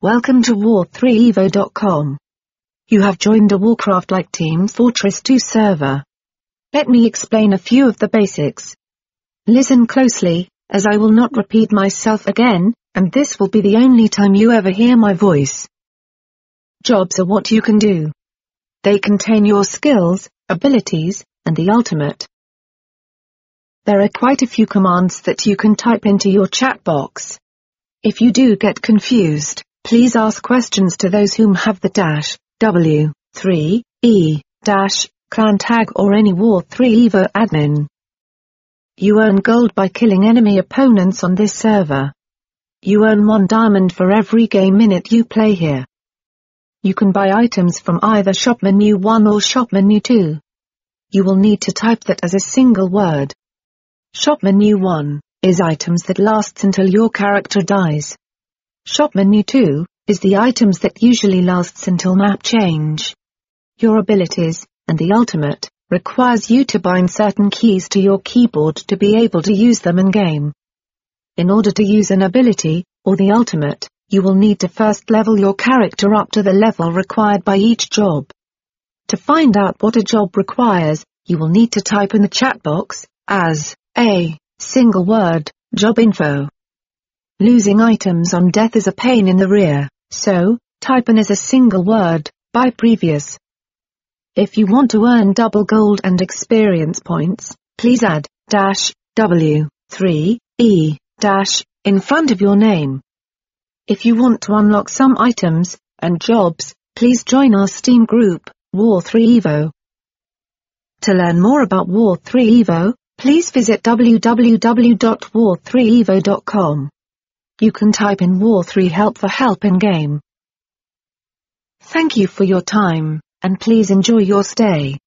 Welcome to War3evo.com. You have joined a Warcraft-like Team Fortress 2 server. Let me explain a few of the basics. Listen closely, as I will not repeat myself again, and this will be the only time you ever hear my voice. Jobs are what you can do. They contain your skills, abilities, and the ultimate. There are quite a few commands that you can type into your chat box. If you do get confused, please ask questions to those whom have the -W3E- clan tag or any War3evo admin. You earn gold by killing enemy opponents on this server. You earn 1 diamond for every game minute you play here. You can buy items from either Shop Menu 1 or Shop Menu 2. You will need to type that as a single word. Shop Menu 1 is items that lasts until your character dies. Shop Menu 2 is the items that usually lasts until map change. Your abilities, and the ultimate, requires you to bind certain keys to your keyboard to be able to use them in-game. In order to use an ability, or the ultimate, you will need to first level your character up to the level required by each job. To find out what a job requires, you will need to type in the chat box, as a single word, job info. Losing items on death is a pain in the rear, so, type in as a single word, buy previous. If you want to earn double gold and experience points, please add -W3E- in front of your name. If you want to unlock some items and jobs, please join our Steam group, War3evo. To learn more about War3evo, please visit www.war3evo.com. You can type in War3 help for help in-game. Thank you for your time, and please enjoy your stay.